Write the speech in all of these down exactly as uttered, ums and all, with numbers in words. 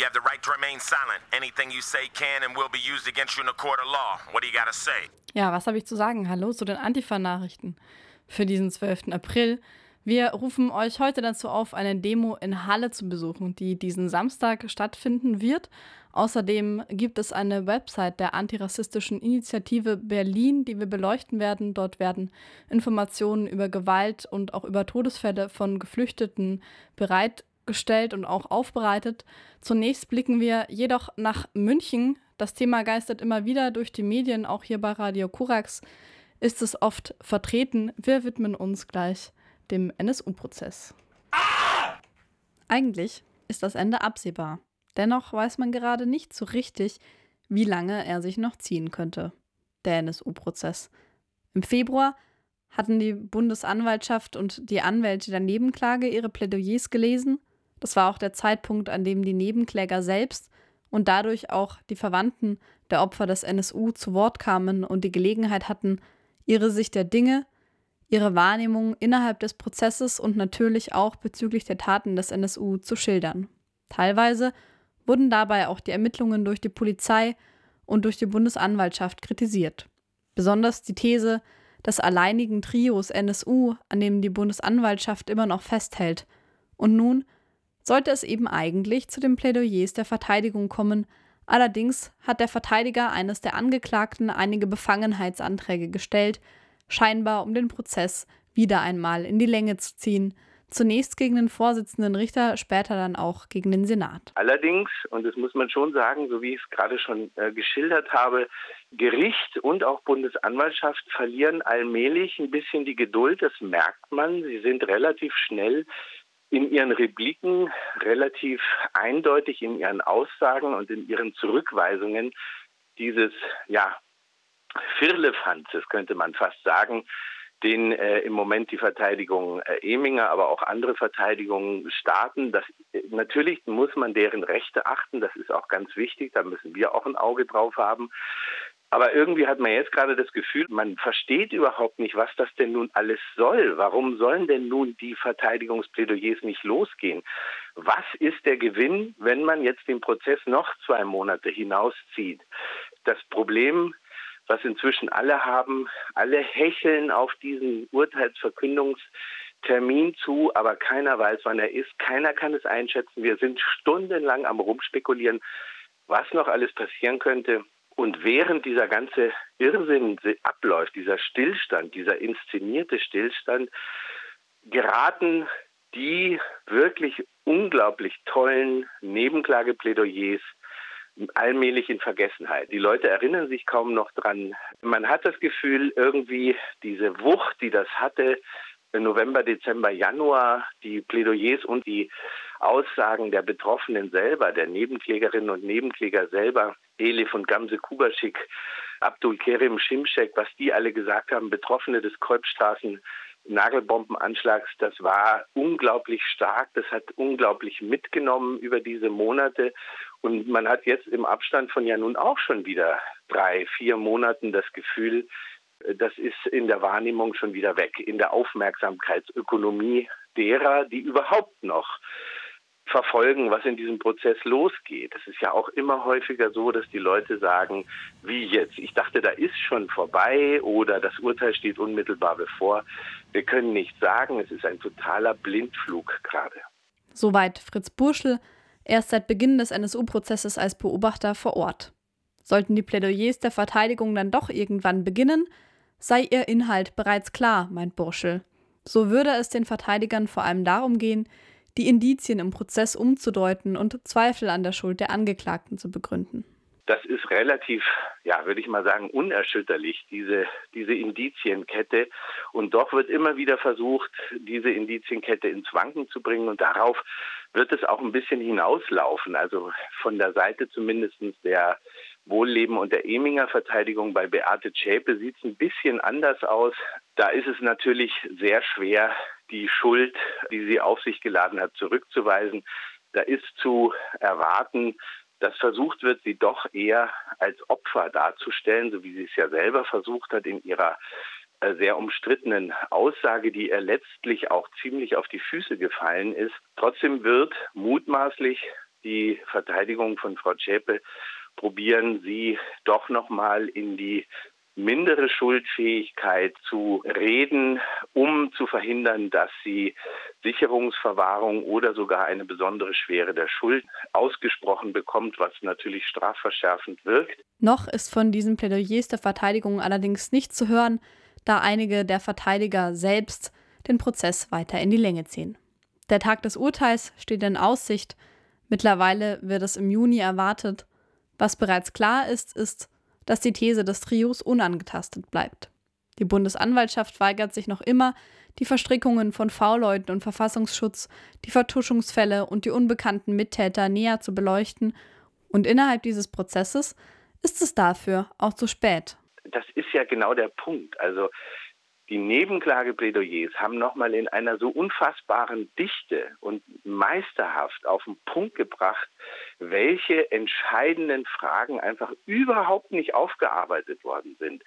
You have the right to remain silent. Anything you say can and will be used against you in a court of law. What do you gotta say? Ja, was habe ich zu sagen? Hallo zu den Antifa-Nachrichten für diesen zwölften April. Wir rufen euch heute dazu auf, eine Demo in Halle zu besuchen, die diesen Samstag stattfinden wird. Außerdem gibt es eine Website der antirassistischen Initiative Berlin, die wir beleuchten werden. Dort werden Informationen über Gewalt und auch über Todesfälle von Geflüchteten bereitgestellt und auch aufbereitet. Zunächst blicken wir jedoch nach München. Das Thema geistert immer wieder durch die Medien, auch hier bei Radio Korax ist es oft vertreten. Wir widmen uns gleich dem N S U-Prozess. Ah! Eigentlich ist das Ende absehbar. Dennoch weiß man gerade nicht so richtig, wie lange er sich noch ziehen könnte, der N S U-Prozess. Im Februar hatten die Bundesanwaltschaft und die Anwälte der Nebenklage ihre Plädoyers gelesen. Das war auch der Zeitpunkt, an dem die Nebenkläger selbst und dadurch auch die Verwandten der Opfer des N S U zu Wort kamen und die Gelegenheit hatten, ihre Sicht der Dinge, ihre Wahrnehmung innerhalb des Prozesses und natürlich auch bezüglich der Taten des N S U zu schildern. Teilweise wurden dabei auch die Ermittlungen durch die Polizei und durch die Bundesanwaltschaft kritisiert. Besonders die These des alleinigen Trios N S U, an dem die Bundesanwaltschaft immer noch festhält. Und nun sollte es eben eigentlich zu den Plädoyers der Verteidigung kommen. Allerdings hat der Verteidiger eines der Angeklagten einige Befangenheitsanträge gestellt, scheinbar um den Prozess wieder einmal in die Länge zu ziehen. Zunächst gegen den Vorsitzenden Richter, später dann auch gegen den Senat. Allerdings, und das muss man schon sagen, so wie ich es gerade schon äh, geschildert habe, Gericht und auch Bundesanwaltschaft verlieren allmählich ein bisschen die Geduld, das merkt man. Sie sind relativ schnell in ihren Repliken, relativ eindeutig in ihren Aussagen und in ihren Zurückweisungen dieses, ja, Firlefanzes, könnte man fast sagen, den äh, im Moment die Verteidigung äh, Eminger, aber auch andere Verteidigungen starten. Das, äh, natürlich muss man deren Rechte achten, das ist auch ganz wichtig, da müssen wir auch ein Auge drauf haben. Aber irgendwie hat man jetzt gerade das Gefühl, man versteht überhaupt nicht, was das denn nun alles soll. Warum sollen denn nun die Verteidigungsplädoyers nicht losgehen? Was ist der Gewinn, wenn man jetzt den Prozess noch zwei Monate hinauszieht? Das Problem, was inzwischen alle haben, alle hecheln auf diesen Urteilsverkündungstermin zu, aber keiner weiß, wann er ist. Keiner kann es einschätzen. Wir sind stundenlang am Rumspekulieren, was noch alles passieren könnte. Und während dieser ganze Irrsinn abläuft, dieser Stillstand, dieser inszenierte Stillstand, geraten die wirklich unglaublich tollen Nebenklageplädoyers allmählich in Vergessenheit. Die Leute erinnern sich kaum noch dran. Man hat das Gefühl, irgendwie diese Wucht, die das hatte, im November, Dezember, Januar, die Plädoyers und die Aussagen der Betroffenen selber, der Nebenklägerinnen und Nebenkläger selber, Elif und Gamze Kubaschik, Abdul Kerim Şimşek, was die alle gesagt haben, Betroffene des Kolbstraßen Nagelbombenanschlags, das war unglaublich stark, das hat unglaublich mitgenommen über diese Monate und man hat jetzt im Abstand von ja nun auch schon wieder drei, vier Monaten das Gefühl, das ist in der Wahrnehmung schon wieder weg, in der Aufmerksamkeitsökonomie derer, die überhaupt noch verfolgen, was in diesem Prozess losgeht. Es ist ja auch immer häufiger so, dass die Leute sagen, wie jetzt? Ich dachte, da ist schon vorbei oder das Urteil steht unmittelbar bevor. Wir können nicht sagen, es ist ein totaler Blindflug gerade. Soweit Fritz Burschel, erst seit Beginn des N S U-Prozesses als Beobachter vor Ort. Sollten die Plädoyers der Verteidigung dann doch irgendwann beginnen, sei ihr Inhalt bereits klar, meint Burschel. So würde es den Verteidigern vor allem darum gehen, die Indizien im Prozess umzudeuten und Zweifel an der Schuld der Angeklagten zu begründen. Das ist relativ, ja, würde ich mal sagen, unerschütterlich, diese, diese Indizienkette. Und doch wird immer wieder versucht, diese Indizienkette ins Wanken zu bringen. Und darauf wird es auch ein bisschen hinauslaufen. Also von der Seite zumindest der Wohlleben und der Eminger Verteidigung bei Beate Zschäpe sieht es ein bisschen anders aus. Da ist es natürlich sehr schwer, die Schuld, die sie auf sich geladen hat, zurückzuweisen. Da ist zu erwarten, dass versucht wird, sie doch eher als Opfer darzustellen, so wie sie es ja selber versucht hat in ihrer äh, sehr umstrittenen Aussage, die ihr letztlich auch ziemlich auf die Füße gefallen ist. Trotzdem wird mutmaßlich die Verteidigung von Frau Zschäpe probieren, sie doch nochmal in die mindere Schuldfähigkeit zu reden, um zu verhindern, dass sie Sicherungsverwahrung oder sogar eine besondere Schwere der Schuld ausgesprochen bekommt, was natürlich strafverschärfend wirkt. Noch ist von diesen Plädoyers der Verteidigung allerdings nicht zu hören, da einige der Verteidiger selbst den Prozess weiter in die Länge ziehen. Der Tag des Urteils steht in Aussicht. Mittlerweile wird es im Juni erwartet. Was bereits klar ist, ist, dass die These des Trios unangetastet bleibt. Die Bundesanwaltschaft weigert sich noch immer, die Verstrickungen von V-Leuten und Verfassungsschutz, die Vertuschungsfälle und die unbekannten Mittäter näher zu beleuchten. Und innerhalb dieses Prozesses ist es dafür auch zu spät. Das ist ja genau der Punkt. Also die Nebenklageplädoyers haben nochmal in einer so unfassbaren Dichte und meisterhaft auf den Punkt gebracht, welche entscheidenden Fragen einfach überhaupt nicht aufgearbeitet worden sind.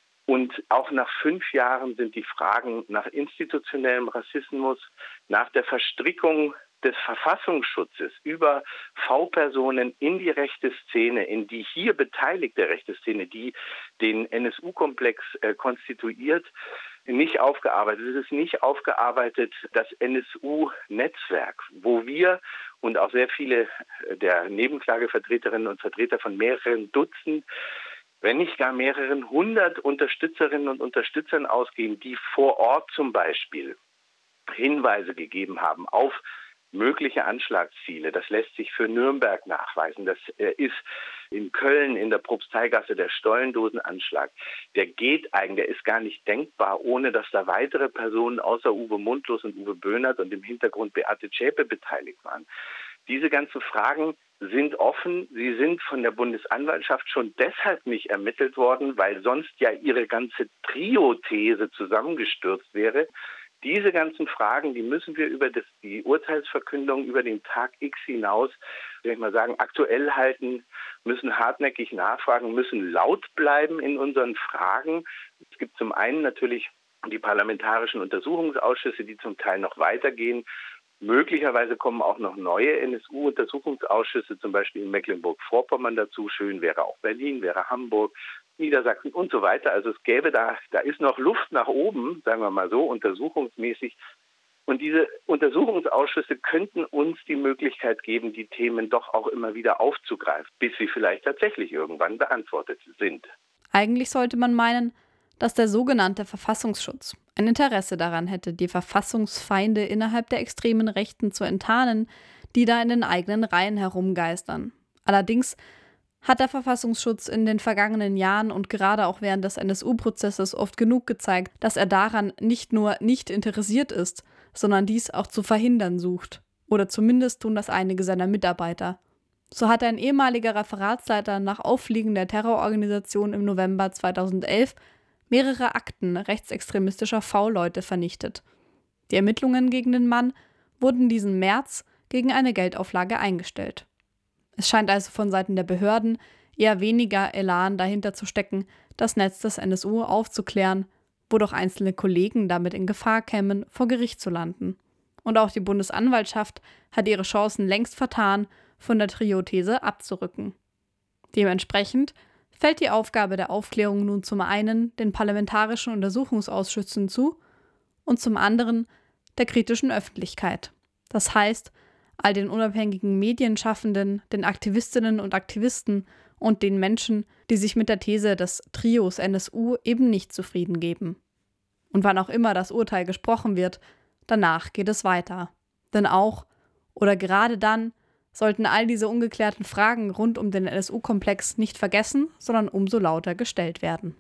Und auch nach fünf Jahren sind die Fragen nach institutionellem Rassismus, nach der Verstrickung des Verfassungsschutzes über V-Personen in die rechte Szene, in die hier beteiligte rechte Szene, die den N S U-Komplex äh, konstituiert, nicht aufgearbeitet. Es ist nicht aufgearbeitet das N S U-Netzwerk, wo wir und auch sehr viele der Nebenklagevertreterinnen und Vertreter von mehreren Dutzend, wenn nicht gar mehreren hundert Unterstützerinnen und Unterstützern ausgehen, die vor Ort zum Beispiel Hinweise gegeben haben auf mögliche Anschlagsziele. Das lässt sich für Nürnberg nachweisen. Das ist in Köln in der Propsteigasse der Stollendosenanschlag. Der geht eigentlich, der ist gar nicht denkbar, ohne dass da weitere Personen außer Uwe Mundlos und Uwe Böhnert und im Hintergrund Beate Zschäpe beteiligt waren. Diese ganzen Fragen sind offen. Sie sind von der Bundesanwaltschaft schon deshalb nicht ermittelt worden, weil sonst ja ihre ganze Trio-These zusammengestürzt wäre. Diese ganzen Fragen, die müssen wir über das, die Urteilsverkündung über den Tag X hinaus, würde ich mal sagen, aktuell halten, müssen hartnäckig nachfragen, müssen laut bleiben in unseren Fragen. Es gibt zum einen natürlich die parlamentarischen Untersuchungsausschüsse, die zum Teil noch weitergehen. Möglicherweise kommen auch noch neue N S U-Untersuchungsausschüsse, zum Beispiel in Mecklenburg-Vorpommern dazu. Schön wäre auch Berlin, wäre Hamburg, Niedersachsen und so weiter. Also es gäbe da, da ist noch Luft nach oben, sagen wir mal so, untersuchungsmäßig. Und diese Untersuchungsausschüsse könnten uns die Möglichkeit geben, die Themen doch auch immer wieder aufzugreifen, bis sie vielleicht tatsächlich irgendwann beantwortet sind. Eigentlich sollte man meinen, dass der sogenannte Verfassungsschutz ein Interesse daran hätte, die Verfassungsfeinde innerhalb der extremen Rechten zu enttarnen, die da in den eigenen Reihen herumgeistern. Allerdings hat der Verfassungsschutz in den vergangenen Jahren und gerade auch während des N S U-Prozesses oft genug gezeigt, dass er daran nicht nur nicht interessiert ist, sondern dies auch zu verhindern sucht. Oder zumindest tun das einige seiner Mitarbeiter. So hat ein ehemaliger Referatsleiter nach Auffliegen der Terrororganisation im November zweitausendelf mehrere Akten rechtsextremistischer V-Leute vernichtet. Die Ermittlungen gegen den Mann wurden diesen März gegen eine Geldauflage eingestellt. Es scheint also von Seiten der Behörden eher weniger Elan dahinter zu stecken, das Netz des N S U aufzuklären, wo doch einzelne Kollegen damit in Gefahr kämen, vor Gericht zu landen. Und auch die Bundesanwaltschaft hat ihre Chancen längst vertan, von der Trio-These abzurücken. Dementsprechend fällt die Aufgabe der Aufklärung nun zum einen den parlamentarischen Untersuchungsausschüssen zu und zum anderen der kritischen Öffentlichkeit. Das heißt, all den unabhängigen Medienschaffenden, den Aktivistinnen und Aktivisten und den Menschen, die sich mit der These des Trios N S U eben nicht zufrieden geben. Und wann auch immer das Urteil gesprochen wird, danach geht es weiter. Denn auch oder gerade dann sollten all diese ungeklärten Fragen rund um den N S U-Komplex nicht vergessen, sondern umso lauter gestellt werden.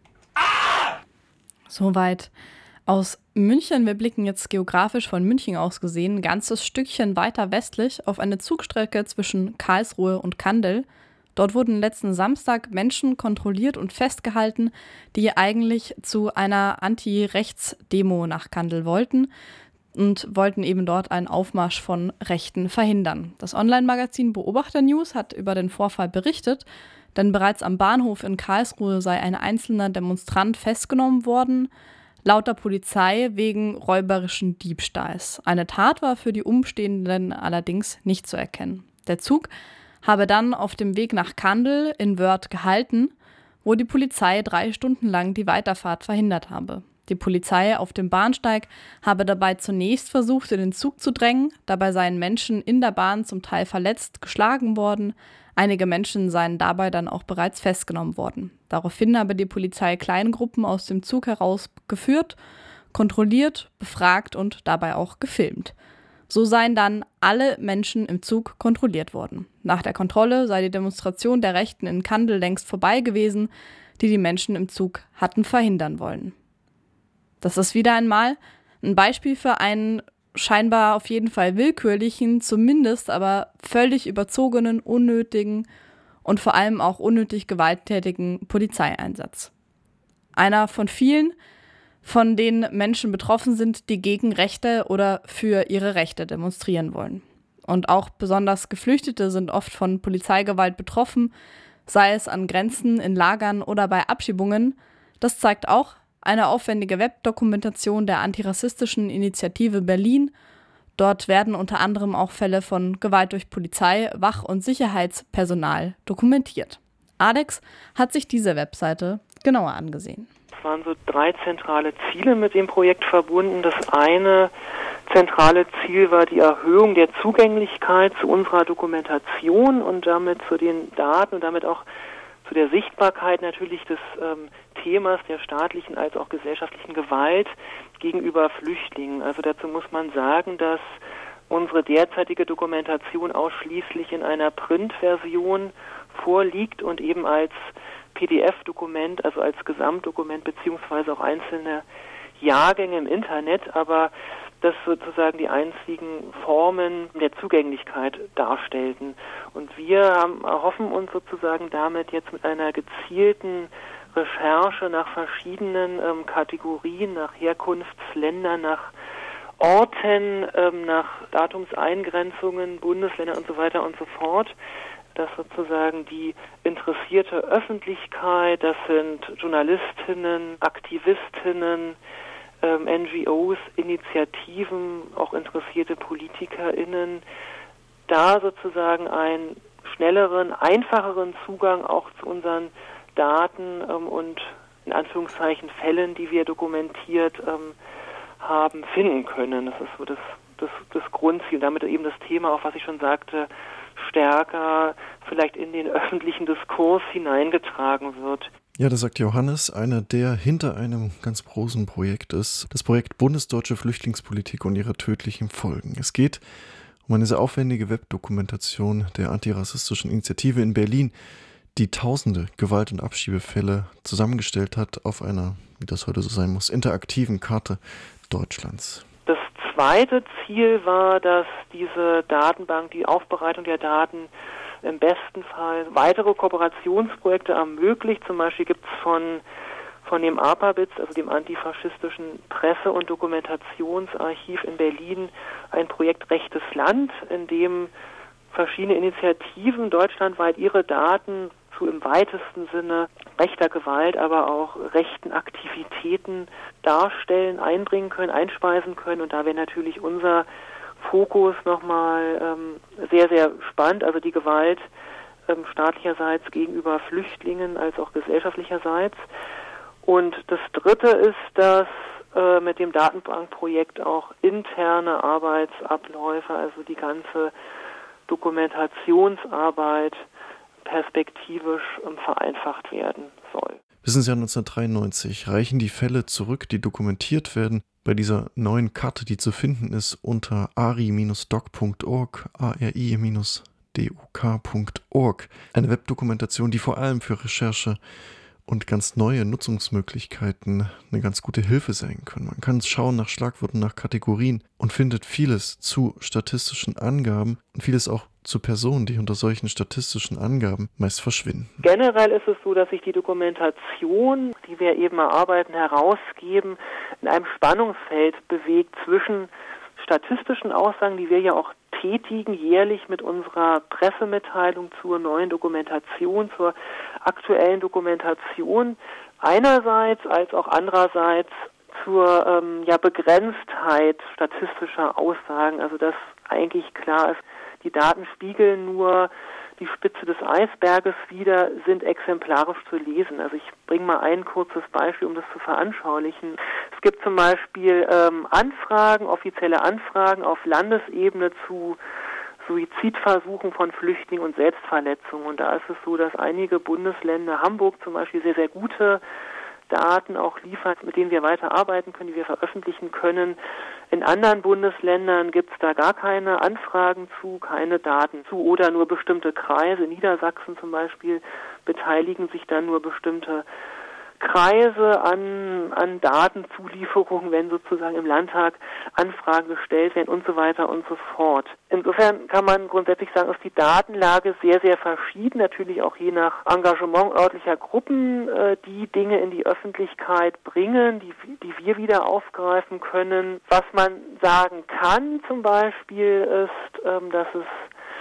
Ah! Soweit aus München. Wir blicken jetzt geografisch von München aus gesehen ein ganzes Stückchen weiter westlich auf eine Zugstrecke zwischen Karlsruhe und Kandel. Dort wurden letzten Samstag Menschen kontrolliert und festgehalten, die eigentlich zu einer Anti-Rechts-Demo nach Kandel wollten und wollten eben dort einen Aufmarsch von Rechten verhindern. Das Online-Magazin Beobachter News hat über den Vorfall berichtet, denn bereits am Bahnhof in Karlsruhe sei ein einzelner Demonstrant festgenommen worden, laut der Polizei wegen räuberischen Diebstahls. Eine Tat war für die Umstehenden allerdings nicht zu erkennen. Der Zug habe dann auf dem Weg nach Kandel in Wörth gehalten, wo die Polizei drei Stunden lang die Weiterfahrt verhindert habe. Die Polizei auf dem Bahnsteig habe dabei zunächst versucht, in den Zug zu drängen. Dabei seien Menschen in der Bahn zum Teil verletzt, geschlagen worden. Einige Menschen seien dabei dann auch bereits festgenommen worden. Daraufhin habe die Polizei kleine Gruppen aus dem Zug heraus geführt, kontrolliert, befragt und dabei auch gefilmt. So seien dann alle Menschen im Zug kontrolliert worden. Nach der Kontrolle sei die Demonstration der Rechten in Kandel längst vorbei gewesen, die die Menschen im Zug hatten verhindern wollen. Das ist wieder einmal ein Beispiel für einen scheinbar auf jeden Fall willkürlichen, zumindest aber völlig überzogenen, unnötigen und vor allem auch unnötig gewalttätigen Polizeieinsatz. Einer von vielen, von denen Menschen betroffen sind, die gegen Rechte oder für ihre Rechte demonstrieren wollen. Und auch besonders Geflüchtete sind oft von Polizeigewalt betroffen, sei es an Grenzen, in Lagern oder bei Abschiebungen. Das zeigt auch eine aufwendige Webdokumentation der antirassistischen Initiative Berlin. Dort werden unter anderem auch Fälle von Gewalt durch Polizei, Wach- und Sicherheitspersonal dokumentiert. Alex hat sich diese Webseite genauer angesehen. Es waren so drei zentrale Ziele mit dem Projekt verbunden. Das eine zentrale Ziel war die Erhöhung der Zugänglichkeit zu unserer Dokumentation und damit zu den Daten und damit auch zu der Sichtbarkeit natürlich des ähm, Themas der staatlichen als auch gesellschaftlichen Gewalt gegenüber Flüchtlingen. Also dazu muss man sagen, dass unsere derzeitige Dokumentation ausschließlich in einer Printversion vorliegt und eben als P D F-Dokument, also als Gesamtdokument beziehungsweise auch einzelne Jahrgänge im Internet, aber das sozusagen die einzigen Formen der Zugänglichkeit darstellten. Und wir haben, erhoffen uns sozusagen damit jetzt mit einer gezielten Recherche nach verschiedenen ähm, Kategorien, nach Herkunftsländern, nach Orten, ähm, nach Datumseingrenzungen, Bundesländern und so weiter und so fort, dass sozusagen die interessierte Öffentlichkeit, das sind Journalistinnen, Aktivistinnen, ähm, N G Os, Initiativen, auch interessierte PolitikerInnen, da sozusagen einen schnelleren, einfacheren Zugang auch zu unseren Daten ähm, und in Anführungszeichen Fällen, die wir dokumentiert ähm, haben, finden können. Das ist so das, das, das Grundziel, damit eben das Thema, auch was ich schon sagte, stärker vielleicht in den öffentlichen Diskurs hineingetragen wird. Ja, das sagt Johannes, einer, der hinter einem ganz großen Projekt ist. Das Projekt Bundesdeutsche Flüchtlingspolitik und ihre tödlichen Folgen. Es geht um eine sehr aufwendige Webdokumentation der antirassistischen Initiative in Berlin, die tausende Gewalt- und Abschiebefälle zusammengestellt hat auf einer, wie das heute so sein muss, interaktiven Karte Deutschlands. Das zweite Ziel war, dass diese Datenbank, die Aufbereitung der Daten im besten Fall weitere Kooperationsprojekte ermöglicht. Zum Beispiel gibt es von, von dem APABITS, also dem antifaschistischen Presse- und Dokumentationsarchiv in Berlin, ein Projekt Rechtes Land, in dem verschiedene Initiativen deutschlandweit ihre Daten zu im weitesten Sinne rechter Gewalt, aber auch rechten Aktivitäten darstellen, einbringen können, einspeisen können. Und da wäre natürlich unser Fokus nochmal ähm, sehr, sehr spannend, also die Gewalt ähm, staatlicherseits gegenüber Flüchtlingen als auch gesellschaftlicherseits. Und das Dritte ist, dass äh, mit dem Datenbankprojekt auch interne Arbeitsabläufe, also die ganze Dokumentationsarbeit perspektivisch ähm, vereinfacht werden soll. Bis ins Jahr neunzehnhundertdreiundneunzig reichen die Fälle zurück, die dokumentiert werden, bei dieser neuen Karte, die zu finden ist unter ari Bindestrich doc Punkt org, A R I Bindestrich D O K Punkt org. Eine Webdokumentation, die vor allem für Recherche und ganz neue Nutzungsmöglichkeiten eine ganz gute Hilfe sein können. Man kann schauen nach Schlagworten, nach Kategorien und findet vieles zu statistischen Angaben und vieles auch zu Personen, die unter solchen statistischen Angaben meist verschwinden. Generell ist es so, dass sich die Dokumentation, die wir eben erarbeiten, herausgeben, in einem Spannungsfeld bewegt zwischen statistischen Aussagen, die wir ja auch tätigen, jährlich mit unserer Pressemitteilung zur neuen Dokumentation, zur aktuellen Dokumentation einerseits, als auch andererseits zur ähm, ja, Begrenztheit statistischer Aussagen, also dass eigentlich klar ist, Die Daten spiegeln nur die Spitze des Eisberges wider, sind exemplarisch zu lesen. Also ich bringe mal ein kurzes Beispiel, um das zu veranschaulichen. Es gibt zum Beispiel ähm, Anfragen, offizielle Anfragen auf Landesebene zu Suizidversuchen von Flüchtlingen und Selbstverletzungen. Und da ist es so, dass einige Bundesländer, Hamburg zum Beispiel, sehr, sehr gute Daten auch liefert, mit denen wir weiter arbeiten können, die wir veröffentlichen können. In anderen Bundesländern gibt es da gar keine Anfragen zu, keine Daten zu oder nur bestimmte Kreise. In Niedersachsen zum Beispiel beteiligen sich dann nur bestimmte Kreise an, an Datenzulieferungen, wenn sozusagen im Landtag Anfragen gestellt werden und so weiter und so fort. Insofern kann man grundsätzlich sagen, ist die Datenlage sehr, sehr verschieden, natürlich auch je nach Engagement örtlicher Gruppen, äh, die Dinge in die Öffentlichkeit bringen, die, die wir wieder aufgreifen können. Was man sagen kann zum Beispiel ist, ähm, dass es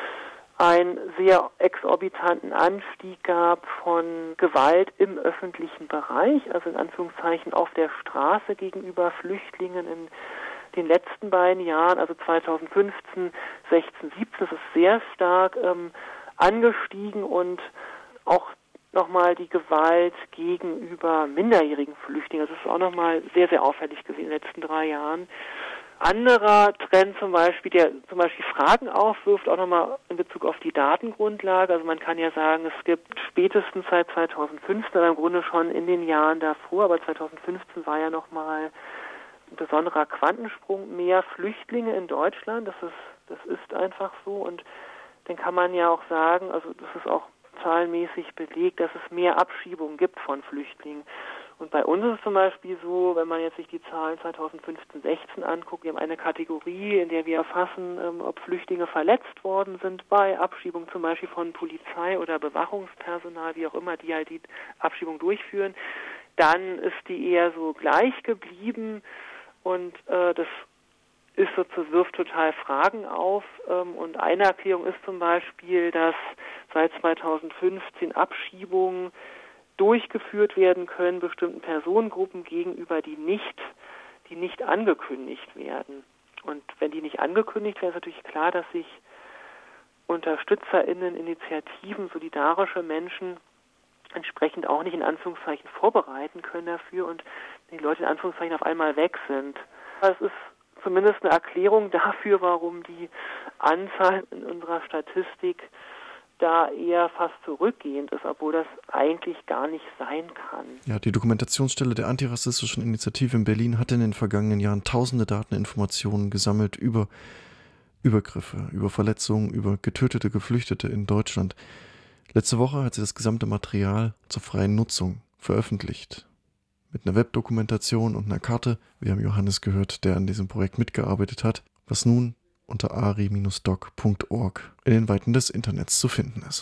einen sehr exorbitanten Anstieg gab von Gewalt im öffentlichen Bereich, also in Anführungszeichen auf der Straße gegenüber Flüchtlingen in den letzten beiden Jahren, also zweitausendfünfzehn, sechzehn, siebzehn, das ist sehr stark ähm, angestiegen und auch nochmal die Gewalt gegenüber minderjährigen Flüchtlingen, das ist auch nochmal sehr, sehr auffällig gewesen in den letzten drei Jahren. Anderer Trend zum Beispiel, der zum Beispiel Fragen aufwirft, auch nochmal in Bezug auf die Datengrundlage. Also man kann ja sagen, es gibt spätestens seit zweitausendfünfzehn, aber im Grunde schon in den Jahren davor, aber zweitausendfünfzehn war ja nochmal ein besonderer Quantensprung, mehr Flüchtlinge in Deutschland. Das ist, das ist einfach so. Und dann kann man ja auch sagen, also das ist auch zahlenmäßig belegt, dass es mehr Abschiebungen gibt von Flüchtlingen. Und bei uns ist es zum Beispiel so, wenn man jetzt sich die Zahlen zweitausendfünfzehn, sechzehn anguckt, wir haben eine Kategorie, in der wir erfassen, ähm, ob Flüchtlinge verletzt worden sind bei Abschiebung zum Beispiel von Polizei oder Bewachungspersonal, wie auch immer, die halt die Abschiebung durchführen, dann ist die eher so gleich geblieben und äh, das ist sozusagen, wirft total Fragen auf. Ähm, und eine Erklärung ist zum Beispiel, dass seit zweitausendfünfzehn Abschiebungen durchgeführt werden können, bestimmten Personengruppen gegenüber, die nicht, die nicht angekündigt werden. Und wenn die nicht angekündigt werden, ist natürlich klar, dass sich UnterstützerInnen, Initiativen, solidarische Menschen entsprechend auch nicht in Anführungszeichen vorbereiten können dafür und die Leute in Anführungszeichen auf einmal weg sind. Das ist zumindest eine Erklärung dafür, warum die Anzahl in unserer Statistik da eher fast zurückgehend ist, obwohl das eigentlich gar nicht sein kann. Ja, die Dokumentationsstelle der antirassistischen Initiative in Berlin hat in den vergangenen Jahren tausende Dateninformationen gesammelt über Übergriffe, über Verletzungen, über getötete Geflüchtete in Deutschland. Letzte Woche hat sie das gesamte Material zur freien Nutzung veröffentlicht. Mit einer Webdokumentation und einer Karte. Wir haben Johannes gehört, der an diesem Projekt mitgearbeitet hat, was nun unter ari Bindestrich doc Punkt org in den Weiten des Internets zu finden ist.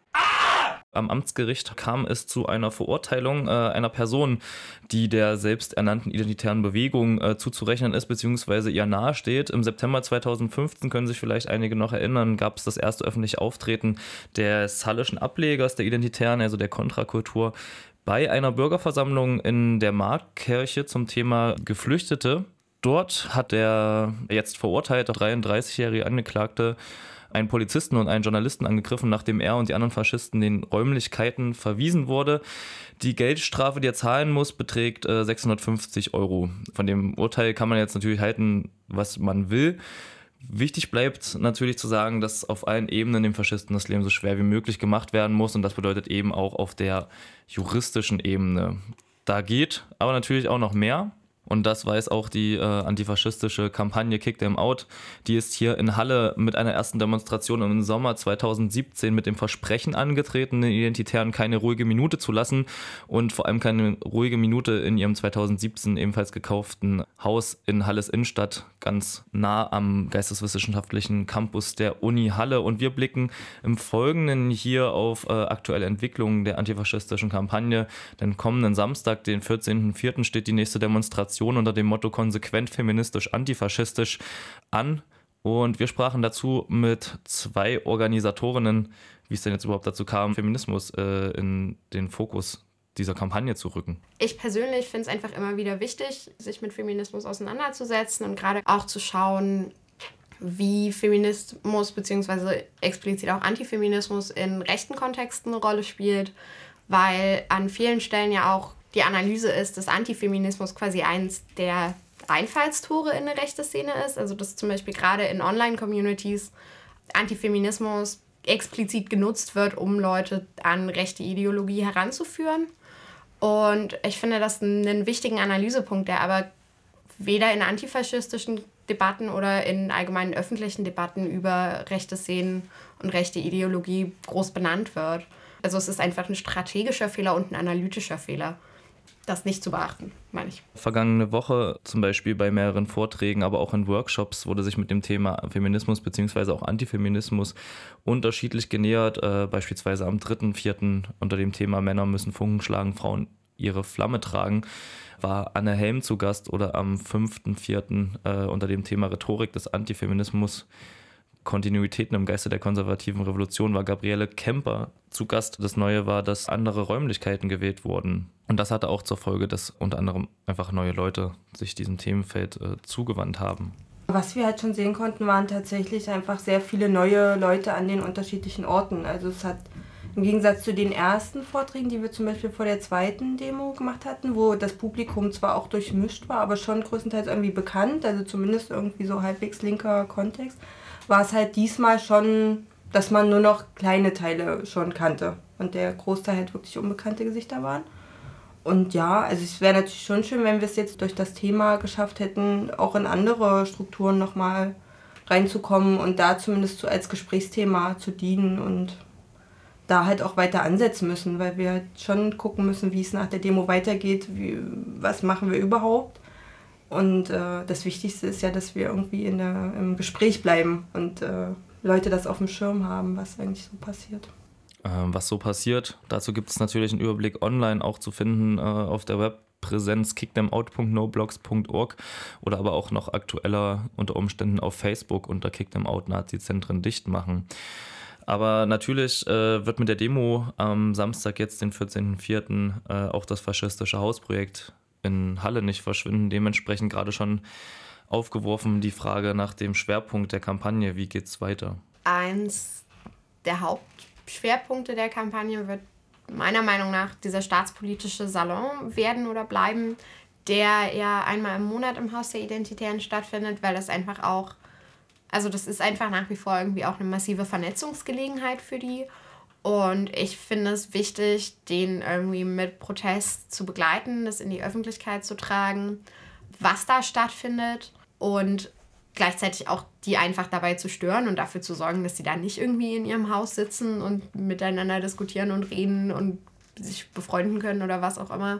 Am Amtsgericht kam es zu einer Verurteilung äh, einer Person, die der selbsternannten identitären Bewegung äh, zuzurechnen ist, beziehungsweise ihr nahesteht. Im September zweitausendfünfzehn, können sich vielleicht einige noch erinnern, gab es das erste öffentliche Auftreten des hallischen Ablegers der Identitären, also der Kontrakultur, bei einer Bürgerversammlung in der Marktkirche zum Thema Geflüchtete. Dort hat der jetzt verurteilte dreiunddreißigjährige Angeklagte einen Polizisten und einen Journalisten angegriffen, nachdem er und die anderen Faschisten den Räumlichkeiten verwiesen wurde. Die Geldstrafe, die er zahlen muss, beträgt äh, sechshundertfünfzig Euro. Von dem Urteil kann man jetzt natürlich halten, was man will. Wichtig bleibt natürlich zu sagen, dass auf allen Ebenen dem Faschisten das Leben so schwer wie möglich gemacht werden muss und das bedeutet eben auch auf der juristischen Ebene. Da geht aber natürlich auch noch mehr. Und das weiß auch die äh, antifaschistische Kampagne Kick Them Out. Die ist hier in Halle mit einer ersten Demonstration im Sommer zweitausendsiebzehn mit dem Versprechen angetreten, den Identitären keine ruhige Minute zu lassen und vor allem keine ruhige Minute in ihrem zweitausendsiebzehn ebenfalls gekauften Haus in Halles Innenstadt, ganz nah am geisteswissenschaftlichen Campus der Uni Halle. Und wir blicken im Folgenden hier auf äh, aktuelle Entwicklungen der antifaschistischen Kampagne. Denn kommenden Samstag, den vierzehnten vierten, steht die nächste Demonstration unter dem Motto konsequent feministisch antifaschistisch an und wir sprachen dazu mit zwei Organisatorinnen, wie es denn jetzt überhaupt dazu kam, Feminismus äh, in den Fokus dieser Kampagne zu rücken. Ich persönlich finde es einfach immer wieder wichtig, sich mit Feminismus auseinanderzusetzen und gerade auch zu schauen, wie Feminismus bzw. explizit auch Antifeminismus in rechten Kontexten eine Rolle spielt, weil an vielen Stellen ja auch die Analyse ist, dass Antifeminismus quasi eins der Einfallstore in eine rechte Szene ist. Also dass zum Beispiel gerade in Online-Communities Antifeminismus explizit genutzt wird, um Leute an rechte Ideologie heranzuführen. Und ich finde das einen wichtigen Analysepunkt, der aber weder in antifaschistischen Debatten oder in allgemeinen öffentlichen Debatten über rechte Szenen und rechte Ideologie groß benannt wird. Also es ist einfach ein strategischer Fehler und ein analytischer Fehler, das nicht zu beachten, meine ich. Vergangene Woche zum Beispiel bei mehreren Vorträgen, aber auch in Workshops wurde sich mit dem Thema Feminismus bzw. auch Antifeminismus unterschiedlich genähert. Äh, beispielsweise am dritten vierten unter dem Thema Männer müssen Funken schlagen, Frauen ihre Flamme tragen, war Anne Helm zu Gast, oder am fünften vierten äh, unter dem Thema Rhetorik des Antifeminismus, Kontinuitäten im Geiste der konservativen Revolution, war Gabriele Kemper zu Gast. Das Neue war, dass andere Räumlichkeiten gewählt wurden. Und das hatte auch zur Folge, dass unter anderem einfach neue Leute sich diesem Themenfeld äh, zugewandt haben. Was wir halt schon sehen konnten, waren tatsächlich einfach sehr viele neue Leute an den unterschiedlichen Orten. Also es hat im Gegensatz zu den ersten Vorträgen, die wir zum Beispiel vor der zweiten Demo gemacht hatten, wo das Publikum zwar auch durchmischt war, aber schon größtenteils irgendwie bekannt, also zumindest irgendwie so halbwegs linker Kontext, war es halt diesmal schon, dass man nur noch kleine Teile schon kannte und der Großteil halt wirklich unbekannte Gesichter waren. Und ja, also es wäre natürlich schon schön, wenn wir es jetzt durch das Thema geschafft hätten, auch in andere Strukturen nochmal reinzukommen und da zumindest so als Gesprächsthema zu dienen und da halt auch weiter ansetzen müssen, weil wir halt schon gucken müssen, wie es nach der Demo weitergeht, wie, was machen wir überhaupt. Und äh, das Wichtigste ist ja, dass wir irgendwie in der, im Gespräch bleiben und äh, Leute das auf dem Schirm haben, was eigentlich so passiert. Ähm, was so passiert, dazu gibt es natürlich einen Überblick online auch zu finden äh, auf der Webpräsenz kick them out punkt noblogs punkt org oder aber auch noch aktueller unter Umständen auf Facebook unter Kick Them Out Nazi-Zentren dicht machen. Aber natürlich äh, wird mit der Demo am Samstag jetzt, den vierzehnten vierten Äh, auch das faschistische Hausprojekt in Halle nicht verschwinden. Dementsprechend gerade schon aufgeworfen die Frage nach dem Schwerpunkt der Kampagne. Wie geht's weiter? Eins der Hauptschwerpunkte der Kampagne wird meiner Meinung nach dieser staatspolitische Salon werden oder bleiben, der ja einmal im Monat im Haus der Identitären stattfindet, weil das einfach auch Also das ist einfach nach wie vor irgendwie auch eine massive Vernetzungsgelegenheit für die. Und ich finde es wichtig, den irgendwie mit Protest zu begleiten, das in die Öffentlichkeit zu tragen, was da stattfindet und gleichzeitig auch die einfach dabei zu stören und dafür zu sorgen, dass sie da nicht irgendwie in ihrem Haus sitzen und miteinander diskutieren und reden und sich befreunden können oder was auch immer.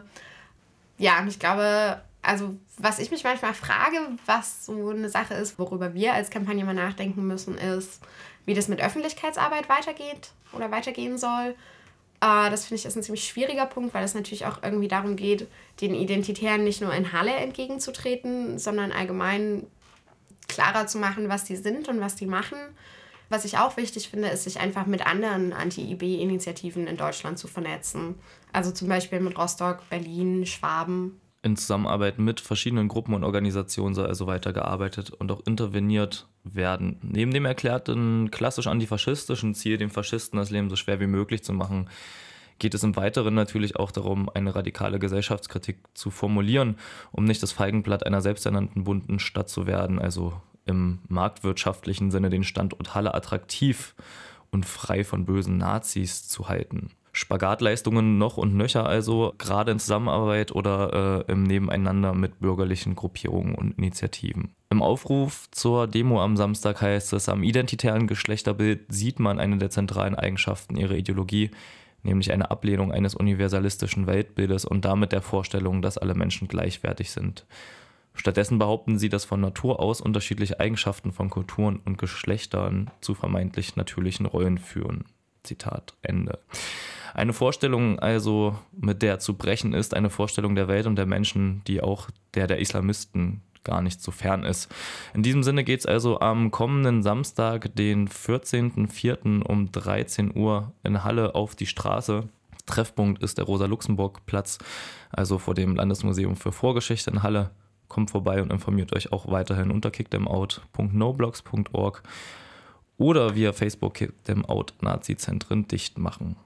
Ja, und ich glaube, also was ich mich manchmal frage, was so eine Sache ist, worüber wir als Kampagne mal nachdenken müssen, ist, wie das mit Öffentlichkeitsarbeit weitergeht oder weitergehen soll. Äh, das finde ich ist ein ziemlich schwieriger Punkt, weil es natürlich auch irgendwie darum geht, den Identitären nicht nur in Halle entgegenzutreten, sondern allgemein klarer zu machen, was die sind und was die machen. Was ich auch wichtig finde, ist, sich einfach mit anderen Anti-I B-Initiativen in Deutschland zu vernetzen. Also zum Beispiel mit Rostock, Berlin, Schwaben. In Zusammenarbeit mit verschiedenen Gruppen und Organisationen soll also weitergearbeitet und auch interveniert werden. Neben dem erklärten klassisch antifaschistischen Ziel, den Faschisten das Leben so schwer wie möglich zu machen, geht es im Weiteren natürlich auch darum, eine radikale Gesellschaftskritik zu formulieren, um nicht das Feigenblatt einer selbsternannten bunten Stadt zu werden, also im marktwirtschaftlichen Sinne den Standort Halle attraktiv und frei von bösen Nazis zu halten. Spagatleistungen noch und nöcher also, gerade in Zusammenarbeit oder äh, im Nebeneinander mit bürgerlichen Gruppierungen und Initiativen. Im Aufruf zur Demo am Samstag heißt es, am identitären Geschlechterbild sieht man eine der zentralen Eigenschaften ihrer Ideologie, nämlich eine Ablehnung eines universalistischen Weltbildes und damit der Vorstellung, dass alle Menschen gleichwertig sind. Stattdessen behaupten sie, dass von Natur aus unterschiedliche Eigenschaften von Kulturen und Geschlechtern zu vermeintlich natürlichen Rollen führen. Zitat Ende. Eine Vorstellung also, mit der zu brechen ist, eine Vorstellung der Welt und der Menschen, die auch der der Islamisten gar nicht so fern ist. In diesem Sinne geht es also am kommenden Samstag, den vierzehnten vierten um dreizehn Uhr in Halle auf die Straße. Treffpunkt ist der Rosa-Luxemburg-Platz, also vor dem Landesmuseum für Vorgeschichte in Halle. kommt vorbei und informiert euch auch weiterhin unter kickthemout punkt noblogs punkt org oder via Facebook Kickthemout Nazi-Zentren dicht machen.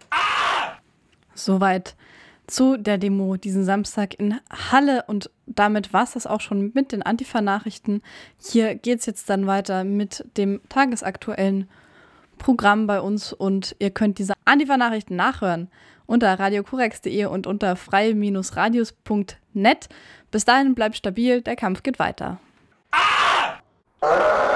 Soweit zu der Demo diesen Samstag in Halle und damit war es das auch schon mit den Antifa-Nachrichten. Hier geht es jetzt dann weiter mit dem tagesaktuellen Programm bei uns und ihr könnt diese Antifa-Nachrichten nachhören unter radiokurex punkt de und unter freie Radios punkt net. Bis dahin bleibt stabil, der Kampf geht weiter. Ah!